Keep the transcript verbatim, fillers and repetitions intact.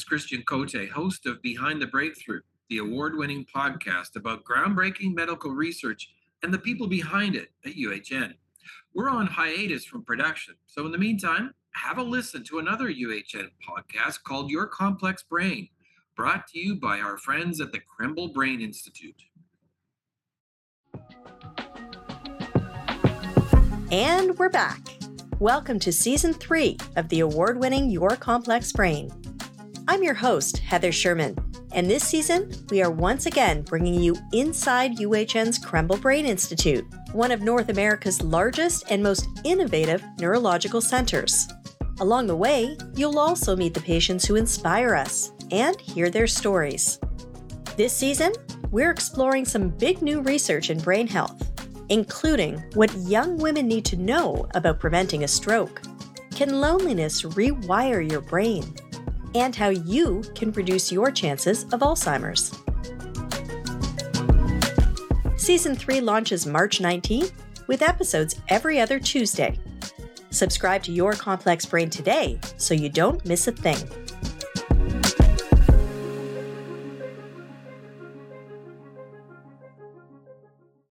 Christian Cote, host of Behind the Breakthrough, the award winning podcast about groundbreaking medical research and the people behind it at U H N. We're on hiatus from production, so in the meantime, have a listen to another U H N podcast called Your Complex Brain, brought to you by our friends at the Krembil Brain Institute. And we're back. Welcome to Season three of the award-winning Your Complex Brain. I'm your host, Heather Sherman, and this season, we are once again bringing you inside U H N's Krembil Brain Institute, one of North America's largest and most innovative neurological centers. Along the way, you'll also meet the patients who inspire us and hear their stories. This season, we're exploring some big new research in brain health, including what young women need to know about preventing a stroke. Can loneliness rewire your brain? And how you can reduce your chances of Alzheimer's. Season three launches March nineteenth with episodes every other Tuesday. Subscribe to Your Complex Brain today so you don't miss a thing.